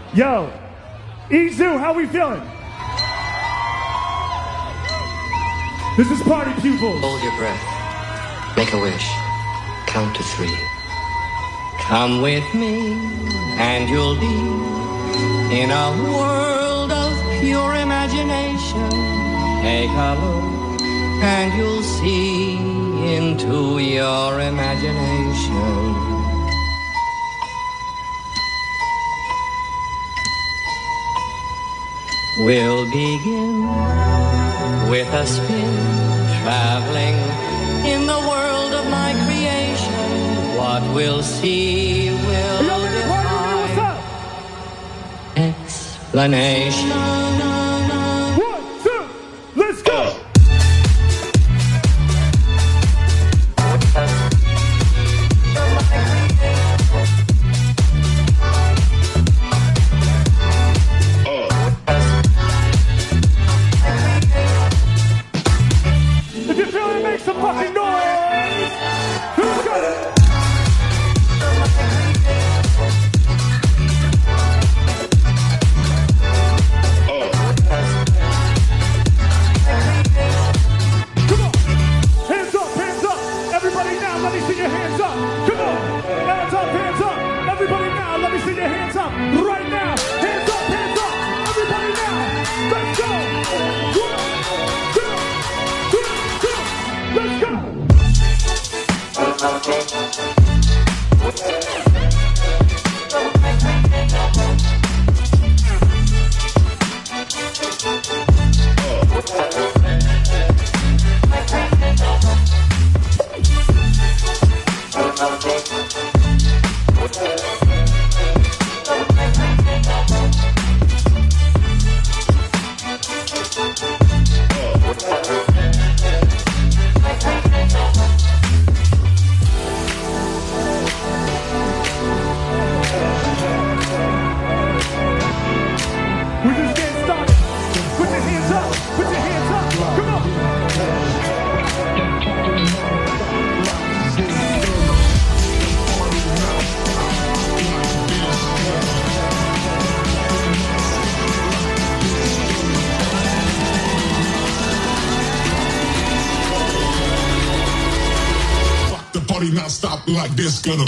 Yo, Izu, how we feeling? This is Party Pupils. Hold your breath. Make a wish. Count to 3. Come with me, and you'll be in a world of pure imagination. Take a look, and you'll see into your imagination. We'll begin with a spin, traveling in the world of my creation. What we'll see will defy explanation. 1, 2, let's go! Some fucking noise! Who's got it? Come on! Hands up! Everybody now, let me see your hands up! Come on! Hands up! Everybody now, let me see your hands up! Right now! Hands up! Everybody now! Let's go! Let's go! Not stop like this, gonna.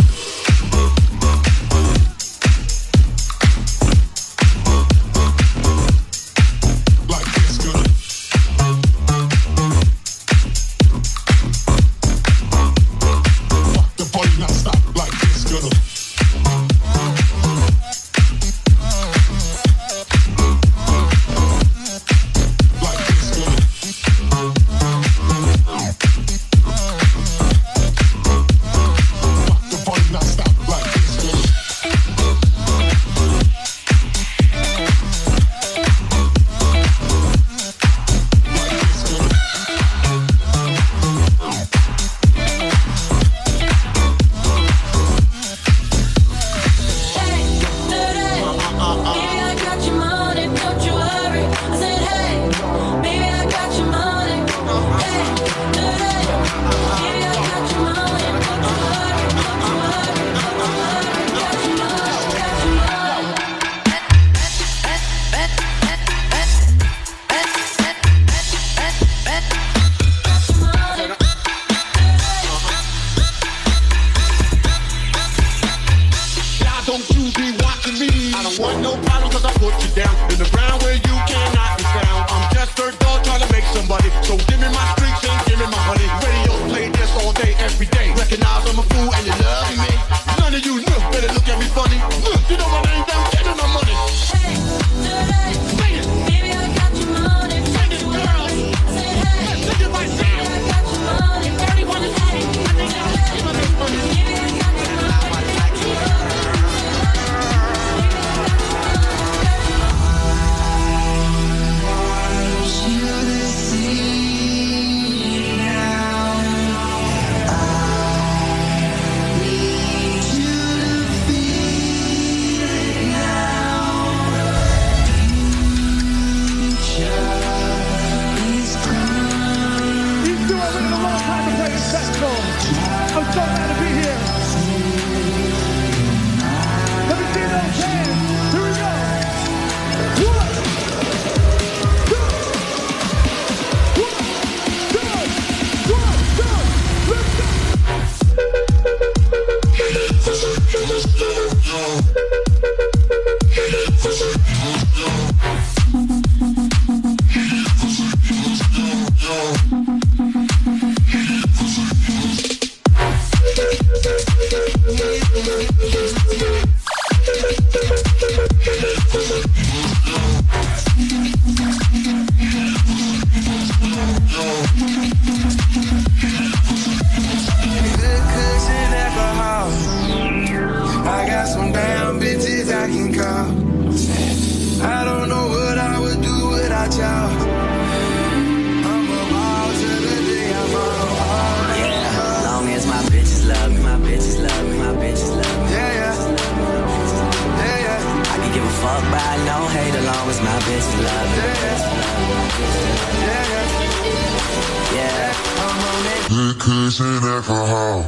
y'all. I don't know what I would do without y'all. I'm a ball to the day I'm out. Yeah, long as my bitches love me, my bitches love me, my bitches love me. Yeah, yeah. Yeah, yeah. I can give a fuck by no hate as long as my bitches love me. Yeah, yeah. Yeah, I'm on it. Liquors and alcohol.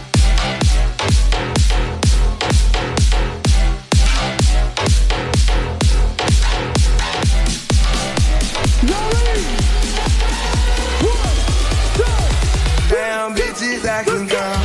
Damn bitches I can come.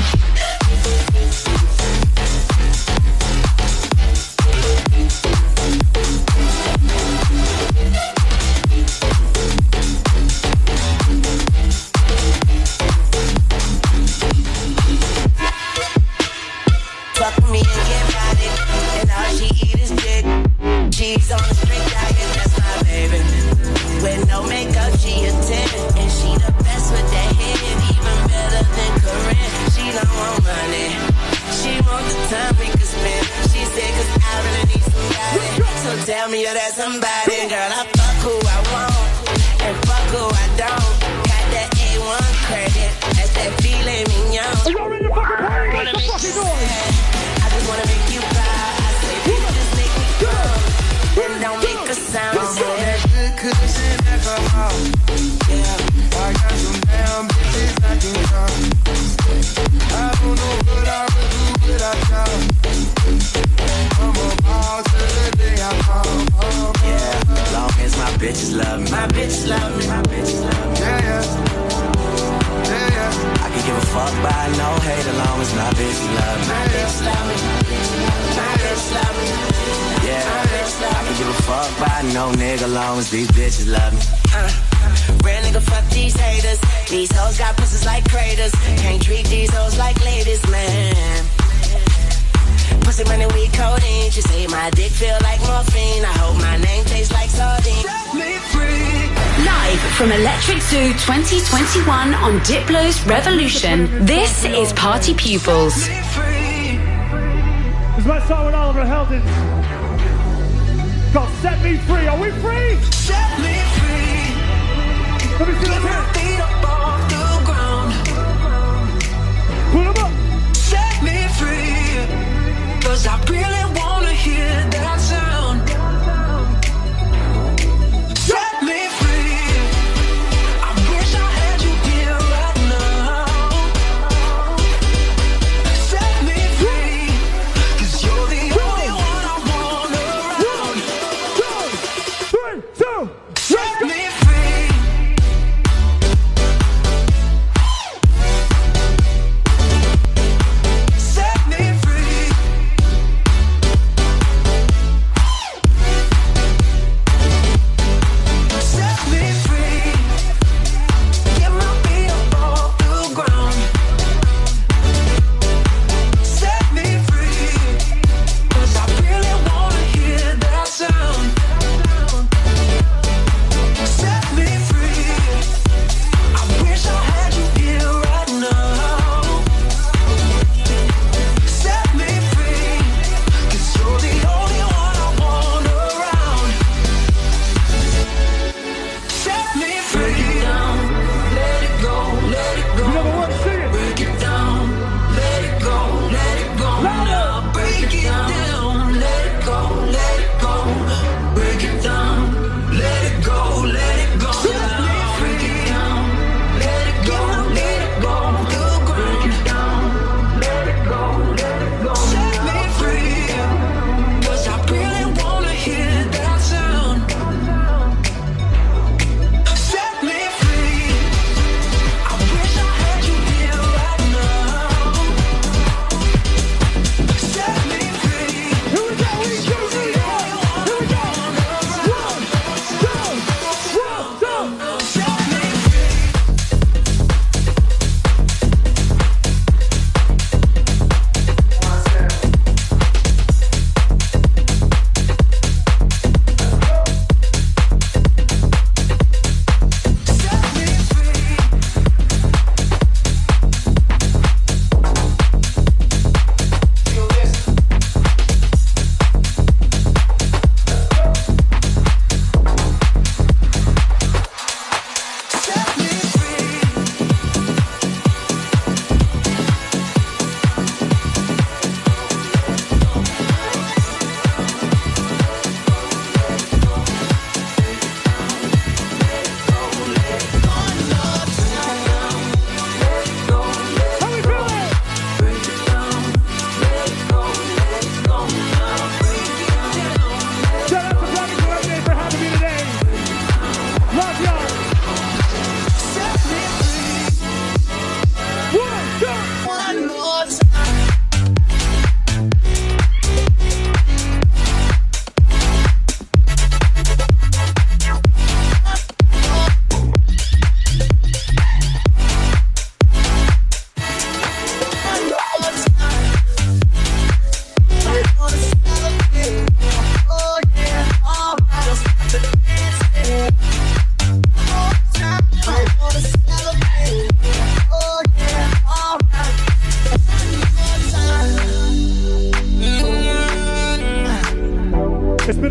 Fuck with me and get body, and all she eat is dick. She's on a strict diet, that's my baby. With no makeup, she a 10, and she the best with that head, even better than Corinne. She don't want money, she want the time we could spend. She said 'cause I really need somebody, so tell me you're that somebody. Girl, I fuck who I want, and fuck who I don't. Got that A1 credit, that's that filet mignon. Are y'all ready to fucking party? Make some fucking noise. I just wanna make you proud. I say, bitches make me come, and don't make a sound. I'm on that good cushion alcohol. Yeah, I got some damn bitches I can come. I don't know what I would do without y'all. I'm a ball to the day I come. yeah. Long as my bitches love me, my bitches love me, my bitches love me. Yeah, yeah. Yeah, yeah. I can give a fuck by no hate as long as my bitches love me. My bitches love me, my bitches love me. Yeah, I can give a fuck by no nigga long as these bitches love me. Real nigga, fuck these haters. These hoes got pussies like craters. Can't treat these hoes like ladies, man. Pussy money with codeine. She say my dick feel like morphine. I hope my name tastes like sardine. Live from Electric Zoo 2021 on Diplo's Revolution, this is Party Pupils. It's my song with Oliver Heldens. It's called Set Me Free. Are we free? Set me free. Let me see those My hands. feet up off the ground. Put them up. Set me free. 'Cause I really wanna hear that sound. Set me free. I wish I had you here right now. Set me free. 'Cause you're the only one I want around. 1, 2, 3, 2. Set me free. Set me free.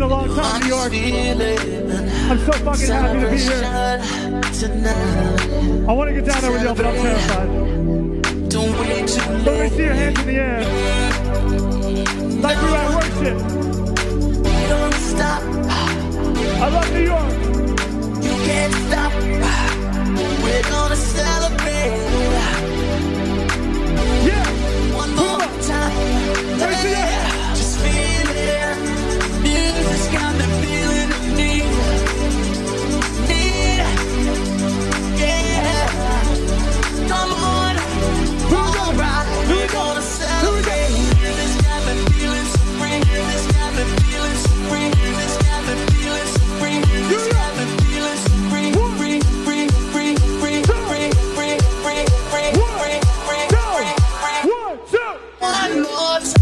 a long time, New York. I'm so fucking happy to be here. I want to get down there with y'all, but I'm terrified. Let me see your hands in the air. Like we at worship. Don't stop. I love New York. You can't stop. We're gonna celebrate. Yeah. One more time. Let me see your hands. Just feel it. Music's got me feeling the need. Yeah. Come on. All right. We're gonna celebrate. Music's got me feeling so free. Music's got me feeling so free. Music's got me feeling so free. Music's got me feeling so free. Free, free, free, free, free, free, free, free, free, free, free. 1, 2. One more time.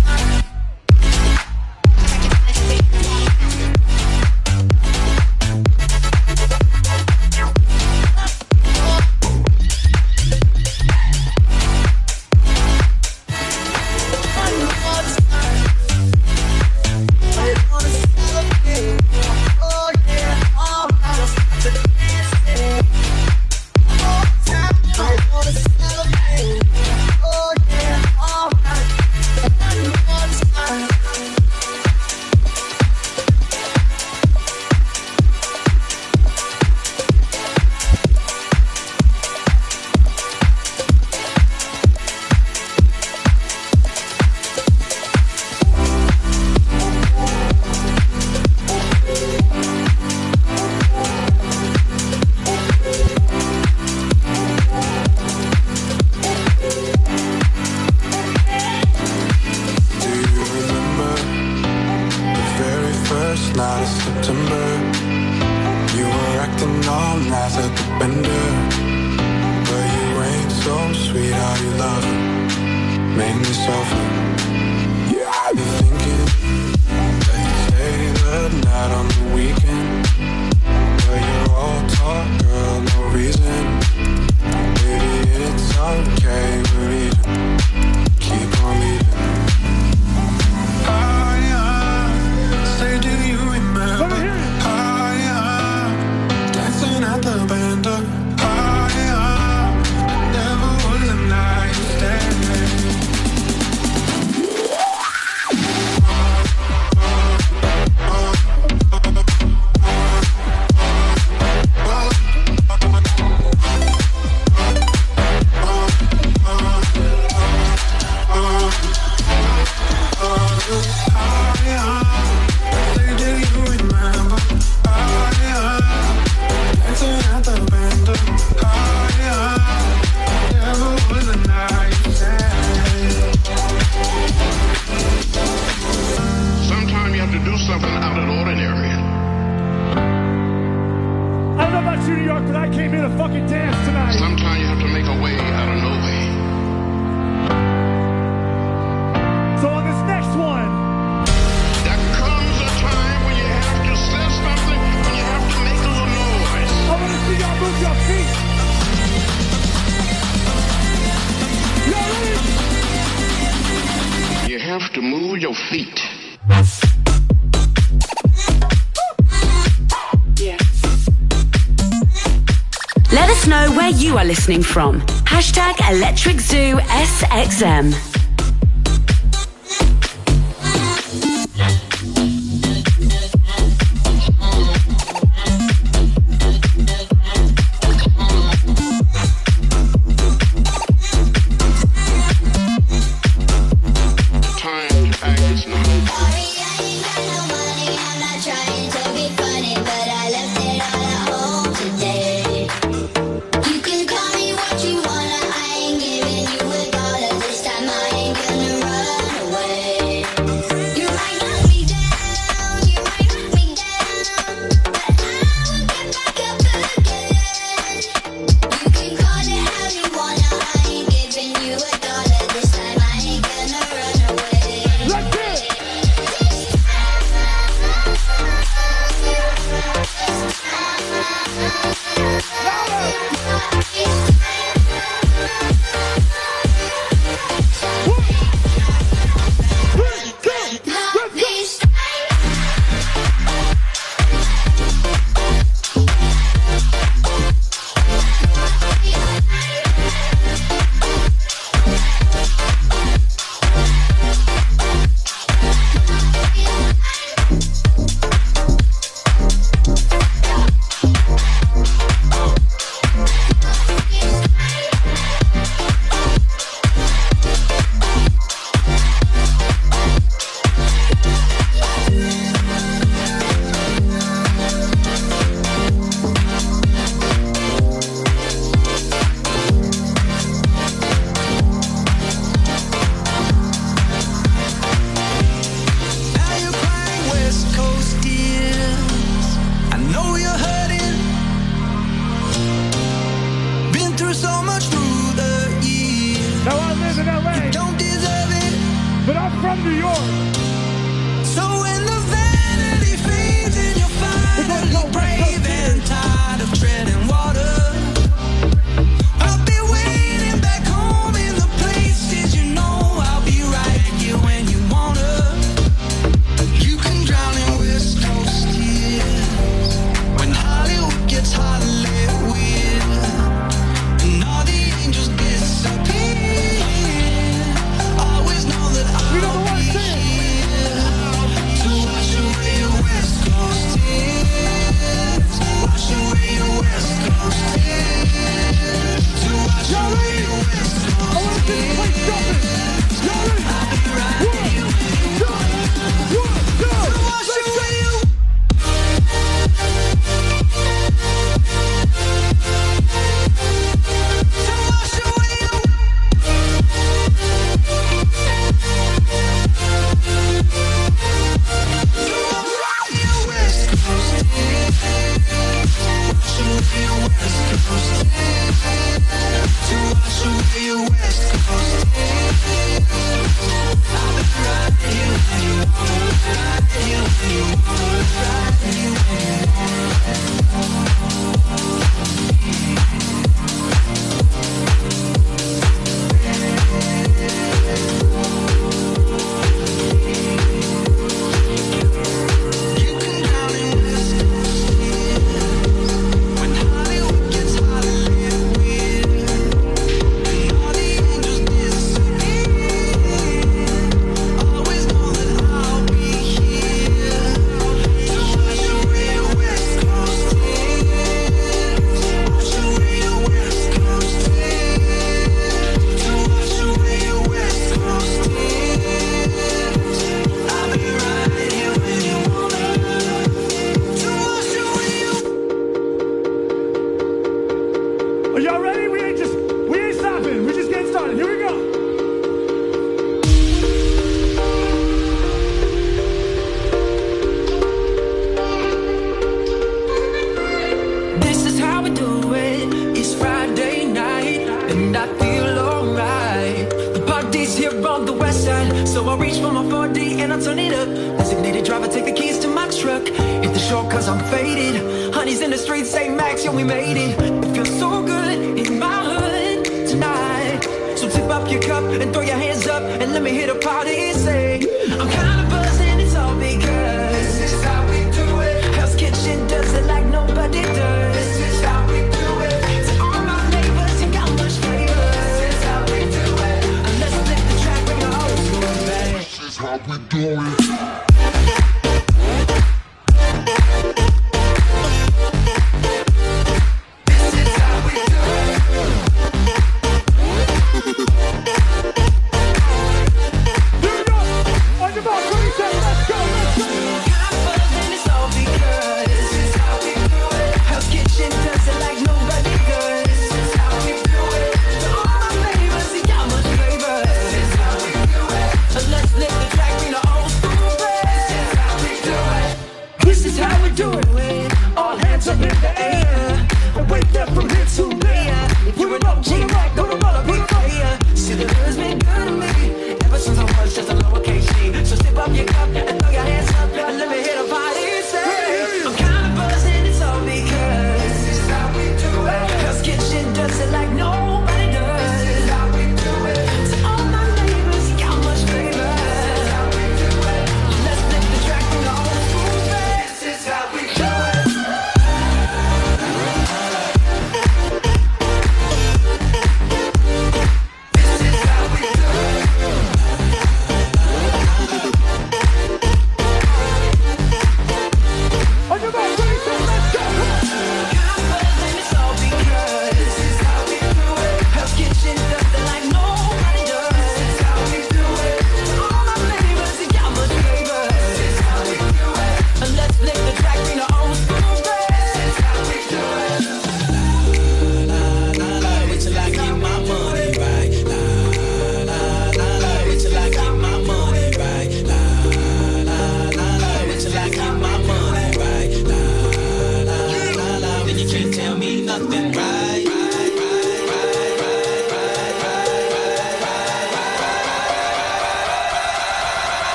Listening from #ElectricZooSXM. You can call me what you wanna, I ain't giving you a dollar this time. I So when the vanity fades and you're finally brave and tired of treading water, I'll be waiting back home in the places you know. I'll be right here when you wanna. You can drown in West Coast tears when Hollywood gets hot and lit weird, and all the angels disappear. Always know that I'll be here to wash away your West Coast tears, wash away your West Coast tears, to wash away your West Coast tears. I'll be right here to wash away your. Are y'all ready? We ain't stopping. We just getting started. Here we go. This is how we do it. It's Friday night, and I feel alright. The party's here on the west side, so I reach for my 4D and I turn it up. Designated driver, take the keys to my truck. Hit the shore 'cause I'm faded. Honey's in the streets, say Max, yo, we made it. It feels so good in my hood tonight. So tip up your cup and throw your hands up and let me hit a party and say, I'm kinda buzzing, it's all because this is how we do it. Hell's Kitchen does it like nobody does. This is how we do it. To all my neighbors, you got much flavor. This is how we do it. And let's flip the track, bring the old school back. This is how we do it.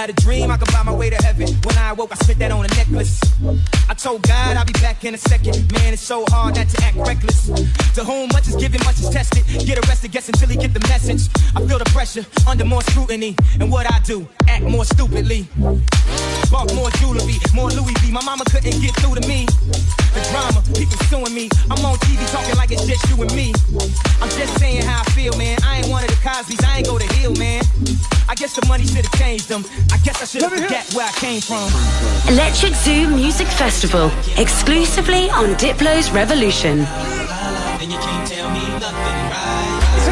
had a dream I could buy my way to heaven. When I awoke, I spent that on a necklace. I told God I'll be back in a second. Man, it's so hard not to act reckless. To whom much is given, much is tested. Get arrested, guess until he get the message. I feel the pressure, under more scrutiny. And what I do, act more stupidly. Bought more jewelry, more Louis V. My mama couldn't get through to me. The drama, people suing me. I'm on TV talking like it's just you and me. I'm just saying how I feel, man. I ain't one of the Cosby's, I ain't go to Hill, man. I guess the money should've changed them. I guess I should've forget where I came from. Electric Zoo Music Festival, exclusively on Diplo's Revolution. And you can't tell me nothing, right?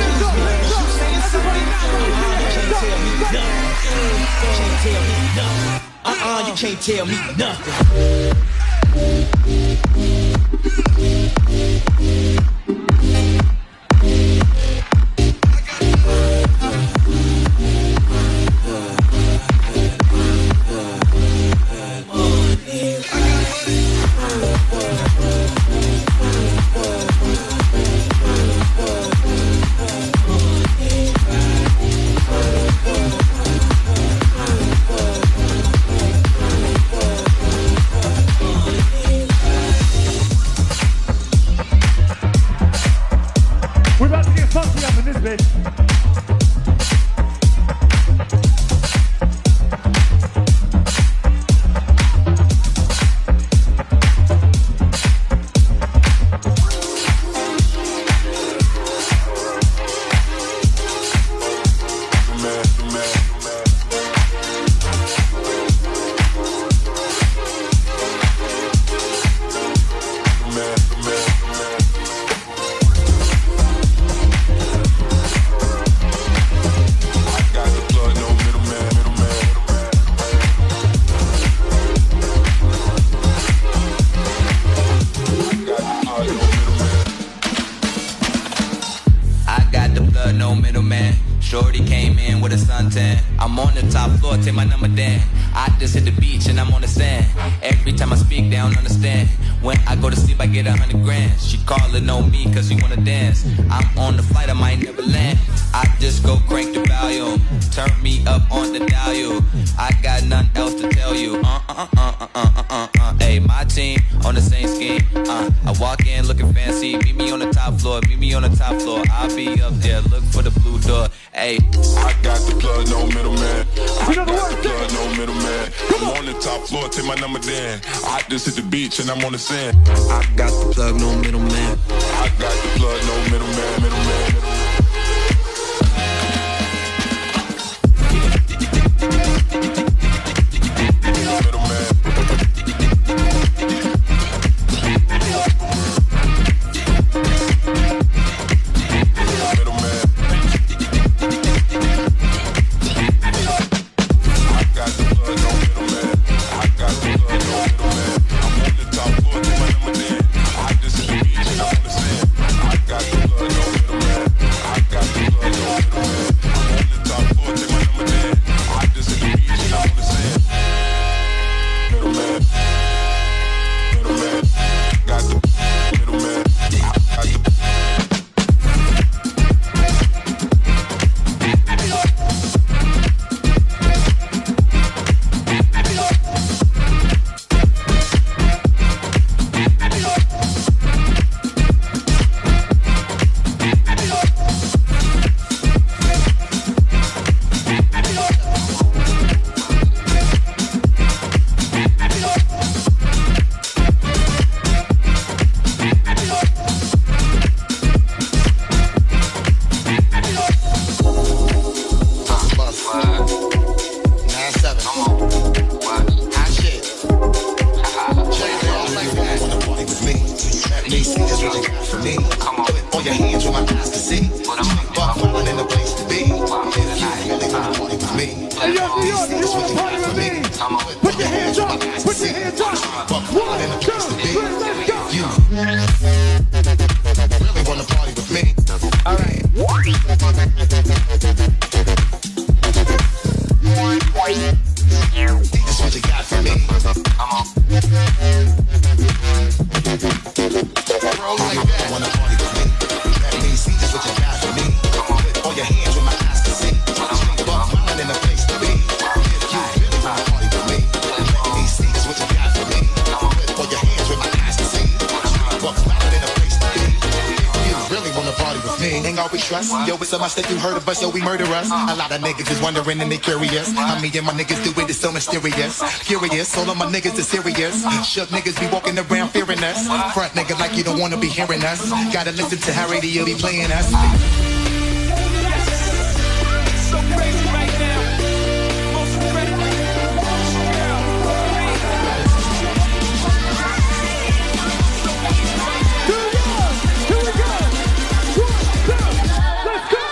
You can't tell me nothing. Take my number down. I just hit the beach and I'm on the sand. Every time I speak, they don't understand. When I go to sleep, I get 100 grand. She calling on me cause she wanna dance. I'm on the flight, I might never land. I just go crank the volume. Turn me up on the dial. I got nothing else to tell you. Hey, my team on the same scheme. I walk in looking fancy. Meet me on the top floor. Meet me on the top floor. I'll be up there. Look for the blue door. Hey, I got the plug, no middleman. I got the plug, no middleman. I'm on the top floor, take my number down. I just hit the beach and I'm on the sand. I got the plug, no middleman. I got the plug, no middleman, middleman. Your hands with my eyes to see. Buck in the place to be. If you ain't always trust. Yo, it's a must that you heard of us, so we murder us. A lot of niggas is wondering and they curious. How me and my niggas do it is so mysterious. Curious, all of my niggas is serious. Shook niggas be walking around fearing us. Front nigga like you don't wanna be hearing us. Gotta listen to how radio be playing us. So crazy right now. Most incredible. Here we go. 1, 2, let's go.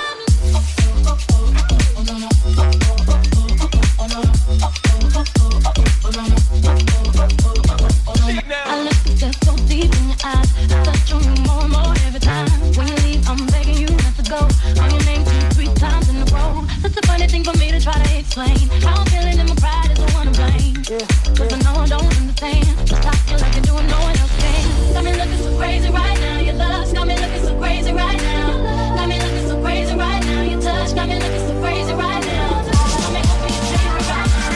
I look at you so deep in your eyes. I touch on you more and more every time. When you leave, I'm begging you not to go. Call your name 2-3 times in a row. Such a funny thing for me to try to explain. How I'm feeling and my pride is the one to blame. Cause I know I don't understand. Stop you like you're doing no one else can. Got me looking so crazy right now. Your love's got me looking so crazy right now. Got me looking so crazy right now. Your touch got me looking so crazy right now. Got me hoping you change me right now.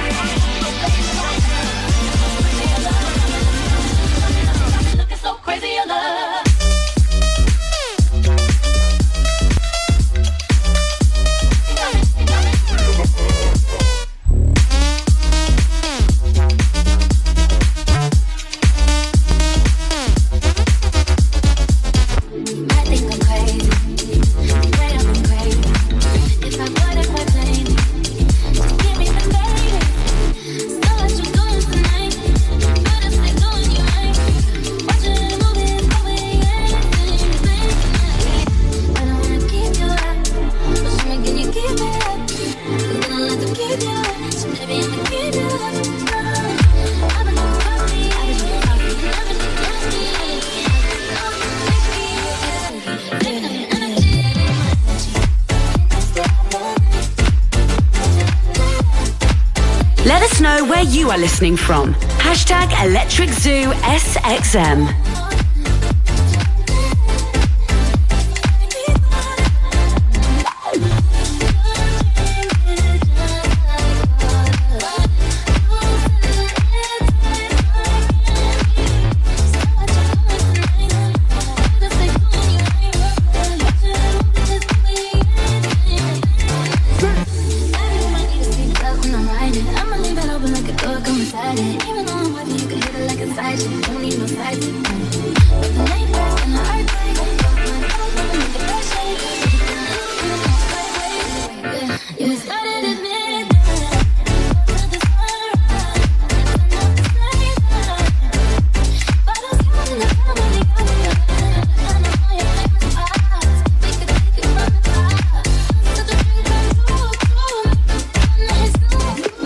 So crazy your love. I think I'm crazy. Way I'm crazy. If I put it quite plainly, just give me the baby. So what you doing tonight? Better stay doing you right. Watching the movies, moving everything tonight. I don't wanna keep you up, but show me can you keep it up? 'Cause I don't like to keep you up, so baby I'ma keep you up. I've been so cocky, I've been so cocky, I've been so cocky. Let us know where you are listening from. Hashtag Electric Zoo SXM. I'ma leave it open like a door, come inside it. Even though I'm watching, you can hit it like a side chick. Don't need no side chick. But the night bird and the earthquake, got my nose on make it that shake. Yeah, you started at midnight. Till the sunrise. Not the same time. But I was counting the time when you got me up. I know how you make me eyes. We could take it from the top. Such a dream come true, true. Nice to meet you.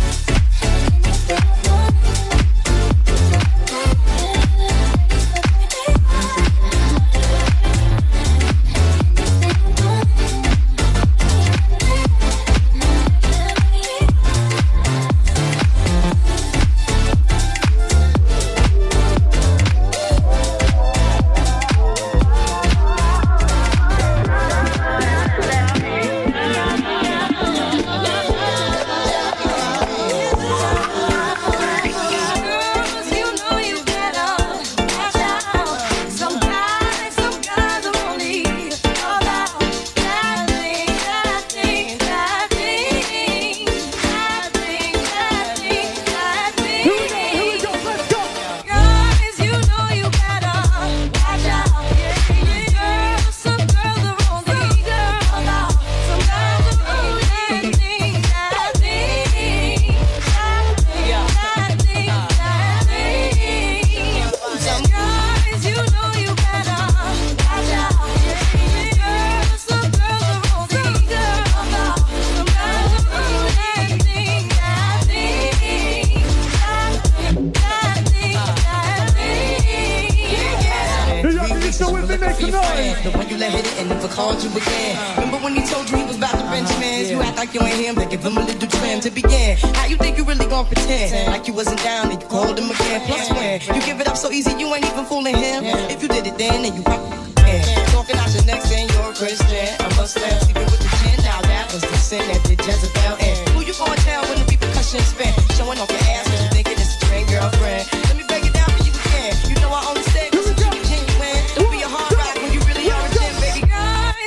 The one you let hit it and never called you again. Remember when he told you he was about to Benjamins? You act like you ain't him, but give him a little trim to begin. How you think you really gon' pretend like you wasn't down and you called him again? Plus when you give it up so easy, you ain't even fooling him. If you did it then you probably can. Talking out your neck saying you're a Christian, a Muslim, sleeping with the 10. Now that was the sin that did Jezebel in. Who you gonna tell when the repercussions spin? Showing off your ass 'cause you thinking it's a train girlfriend. Let me break it down for you again. You know I only said this to keep it genuine. Don't be a hard rock when you really are a gem, baby. Girl,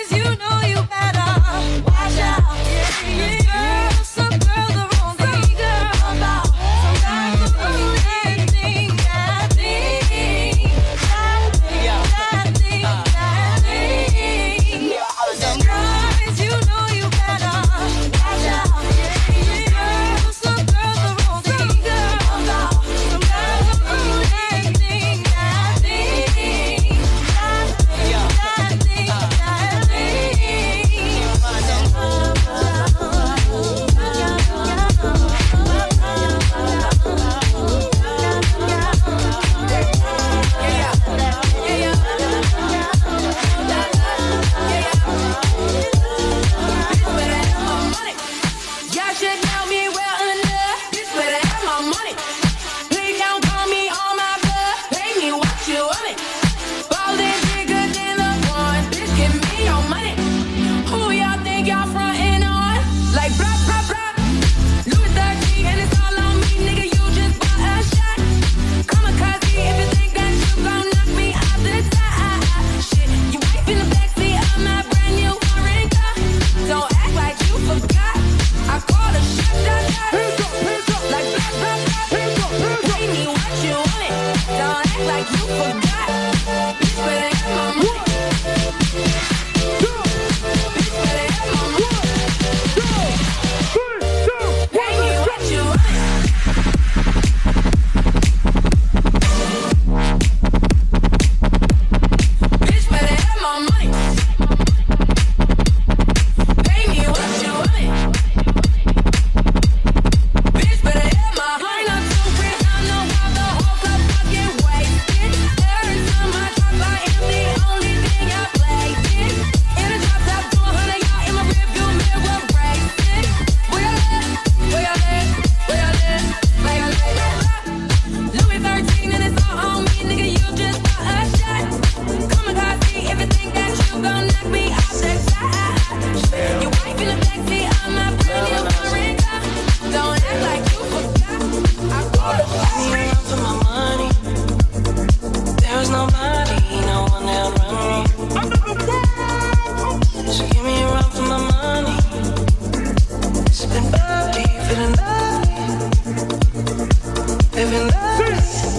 Living life.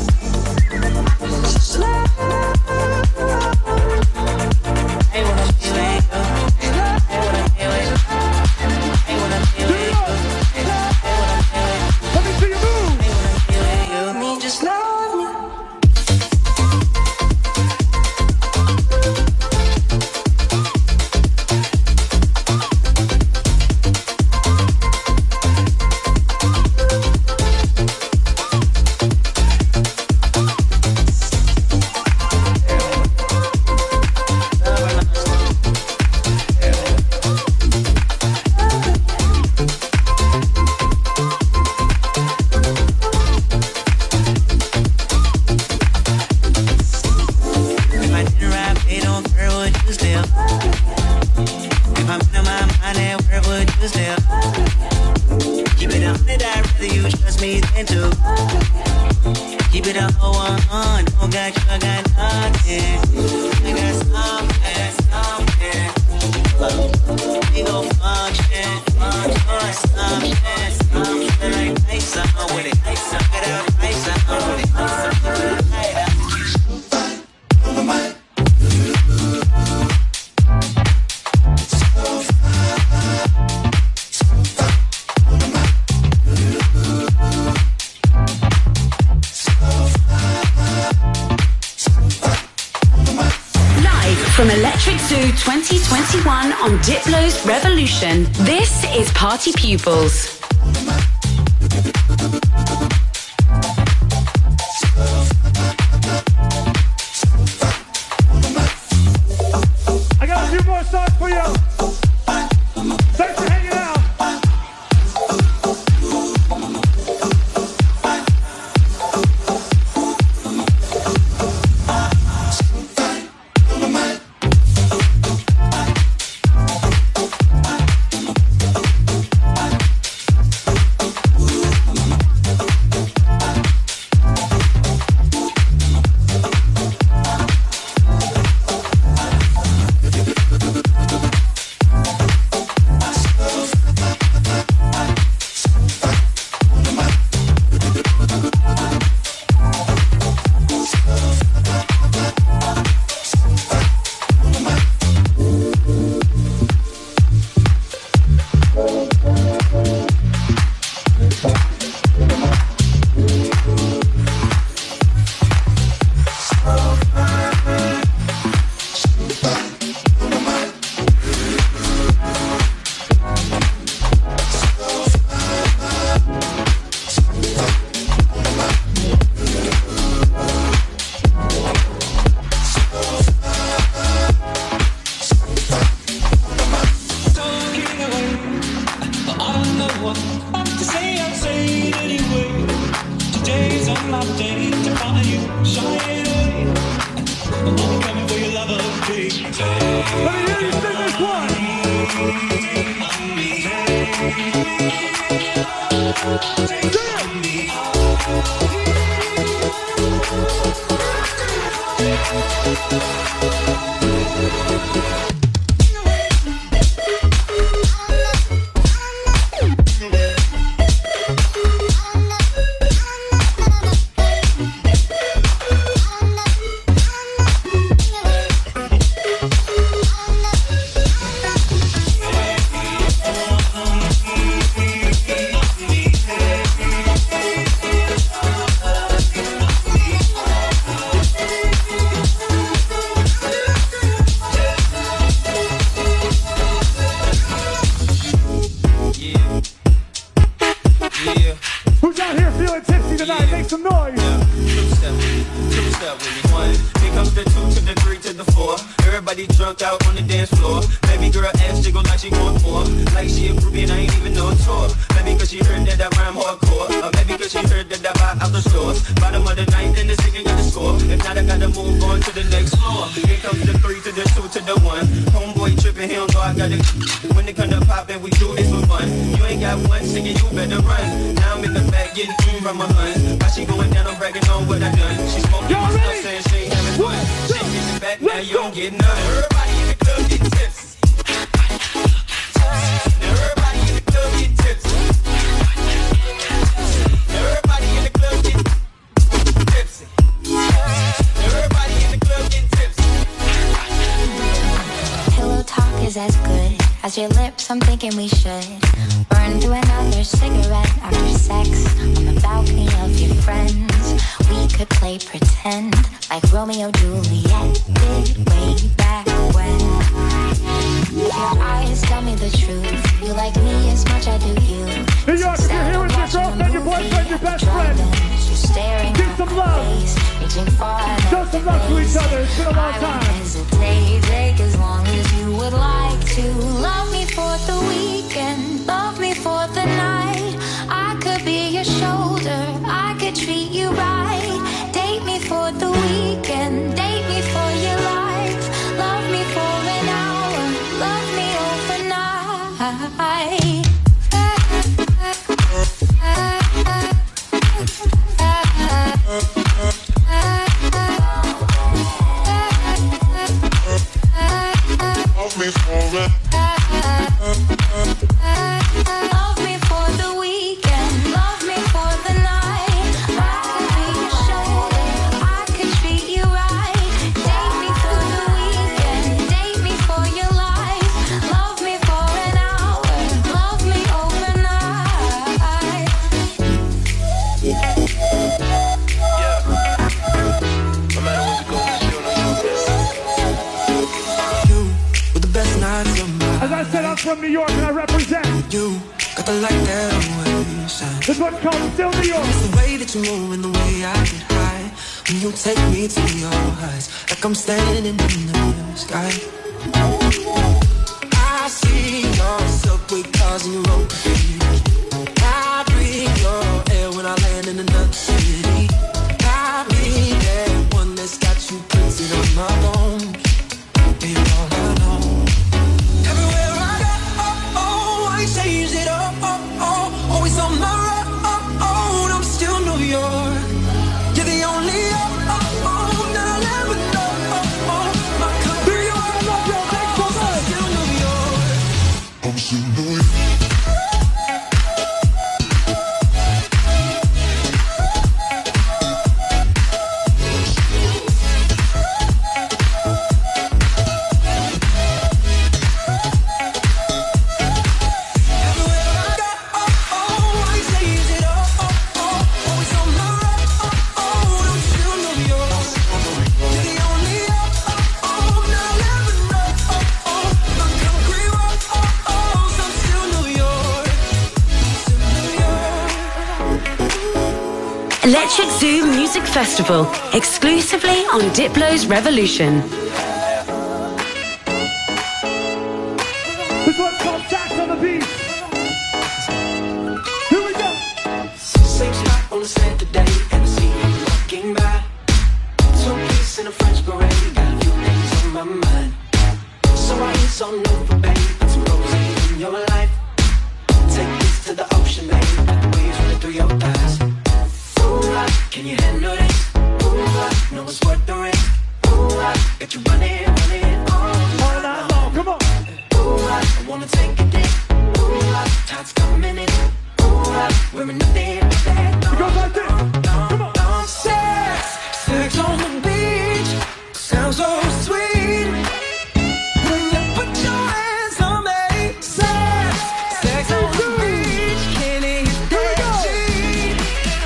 Just love. I wanna be with you. I wanna be with you. I wanna be with you. Let me see you move. I wanna be with you. Me just love me. From Electric Zoo 2021 on Diplo's Revolution, this is Party Pupils. I got a few more songs for you. Thanks for hanging out. Who's out here feeling tipsy tonight? Make some noise. Two-step with me. One, here comes the 2 to the 3 to the 4. Everybody drunk out on the dance floor. Baby girl ass jiggle like she want more. Like she a groupie and I ain't even no tour. Maybe cause she heard that I rhyme hardcore. Or maybe cause she heard that I buy out the stores. Bottom of the ninth and the second got the score. If not, I gotta move on to the next floor. Here comes the 3 to the 2 to the 1. Homeboy tripping, he don't know I got it. When it come to poppin', we do this for fun. You ain't got one singing, you better run. Now I'm in the back getting from my hun. While she going down, I'm bragging on what I done. She smoking my stuff, saying she ain't having fun. She getting back, now you don't get none. Everybody in the club getting tips. Now everybody in the club getting tips. Everybody in the club getting tips. Past your lips, I'm thinking we should burn through another cigarette after sex on the balcony of your friends. We could play pretend like Romeo Juliet did way back when. Your eyes tell me the truth. You like me as much I do you. New York, if you're here with your girlfriend, your boyfriend, your best friend, give some love. Show some love to each other. It's been a long time. Take as long as you would like to. Love me for the weekend, love me for the night. I could be your shoulder, I could treat you right. Date me for the weekend, date me for your life. Love me for an hour, love me overnight. Love me for it. Love me for the weekend, love me for the night. I could be your shoulder, I could treat you right. Date me for the weekend, date me for your life. Love me for an hour, love me overnight. No matter where we go, we still know you with the best nights of my life. As I said, I'm from New York and I represent. You got the light that always shines. This one's called Still New York. It's the way that you move and the way I get high. When you take me to your heights, like I'm standing in the sky. I see your subway cars and your road. I breathe your air when I land in another city. I be that one that's got you printed on my bones. Baby, all I know. Everywhere I go, I change it up. Always on my road, I'm still New York. You're the only that I'll ever know. My country, I'm still New York. I'm still New York. Electric Zoo Music Festival, exclusively on Diplo's Revolution. This one's called Sax on the Beat. Here we go. Same spot on the sand today, and I see you walking by. Two-piece in a French beret, got a few things on my mind. So I hit some note for babe, put some roses in your life. Take this to the ocean, babe, got the waves running through your thighs. Can you handle this? Know it's worth the risk. Got you running all night long. Come on. I wanna take a dip. Tide's coming in. Wearing nothing but that. It goes like this. Come on. Sex on the beach. Sounds so sweet. When you put your hands on me. Sex on the beach. Can it hit that G?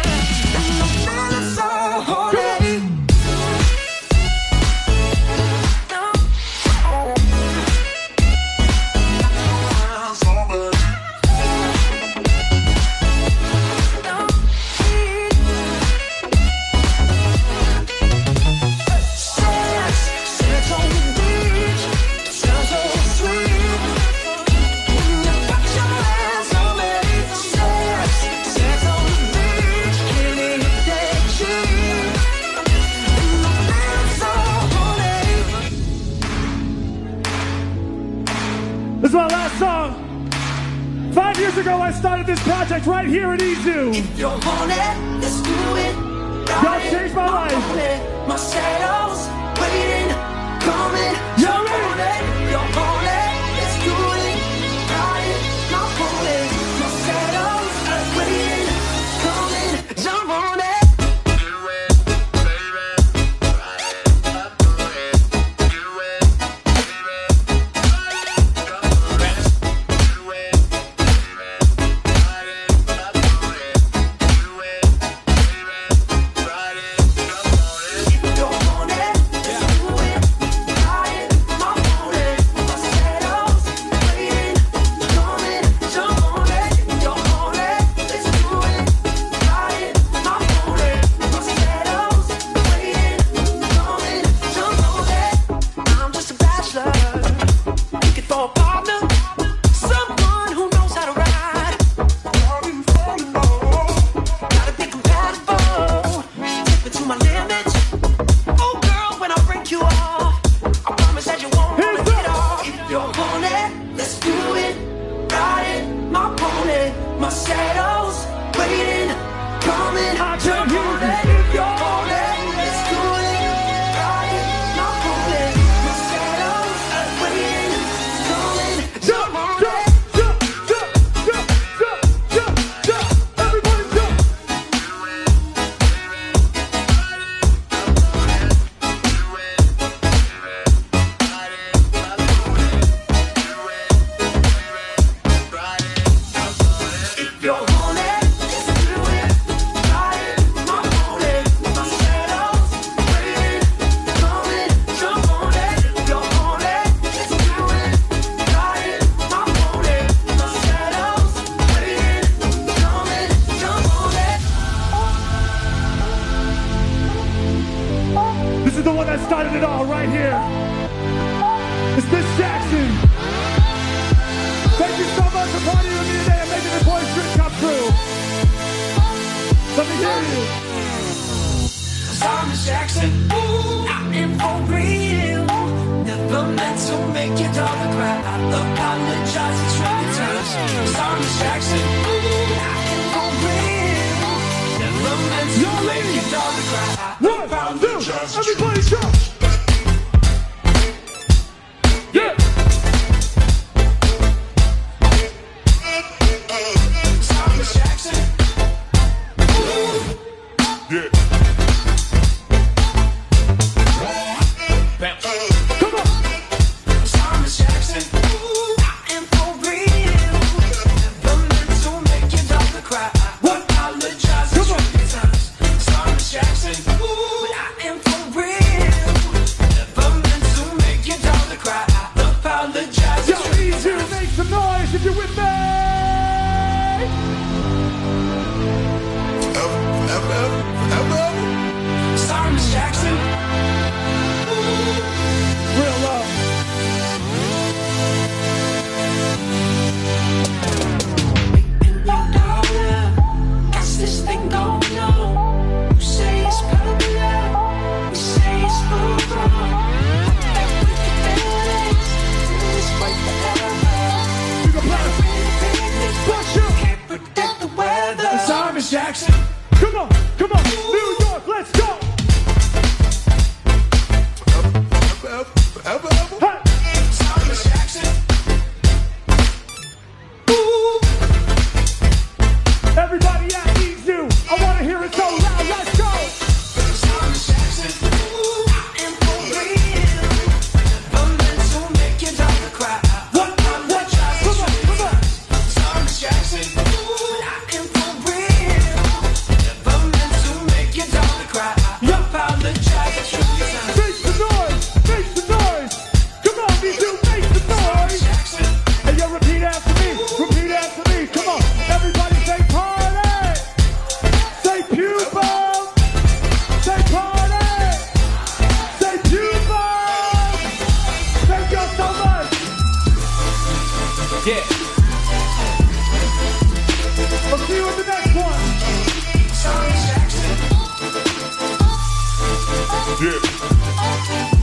This is my last song. 5 years ago, I started this project right here at EZoo. If you're on it, let's do it. God changed my life. My shadow's waiting, coming. You're ready. You're on it, let's do it. Ride it, not pull it. My shadow's waiting, coming. Jump on it. is the one that started it all right here. It's Miss Jackson. Thank you so much for partying with me today and making the boys' dream come true. Let me hear you. I'm Miss Jackson. Ooh, I'm in for real. Never meant to make your daughter cry. I apologize a trillion times. I'm Miss Jackson. Ooh, I'm in for real. Never meant to make your daughter cry. I apologize. Everybody jump. Yeah. I'm Miss Jackson. Yeah. Come on. I'm Miss Jackson. Ooh, I'm for real. Never meant to make your daughter cry. I apologize a trillion times. I'm Miss Jackson. Ooh, I'm for real. Never meant to make your daughter cry. I apologize a Yo, trillion easy, times. make some noise if you're with me. I'm Miss Jackson. Real love. Your daughter got this thing going on. You say it's popular, you say it's for wrong. That wicked feelings, it's right forever. You can play. Push you. Can't predict the weather. It's I'm Miss Jackson. Come on, come on. New York, let's go. Hey. I'm Miss Jackson. Everybody at Easy, I want to hear it so loud. Let's go. I'm Miss Jackson. I'm for real. Never meant to make your daughter cry. I apologize a trillion times. I'm Miss Jackson. I'm for real. Never meant to make your daughter cry. I apologize a trillion times. Make some noise, make some noise. Come on, Easy, make some noise. Hey, yo, repeat after me, repeat after me. Come on, everybody say party. Say pupil. Say party. Say pupil. Thank you so much. Yeah. We'll see you in the next one. I'm Miss Jackson. Yeah.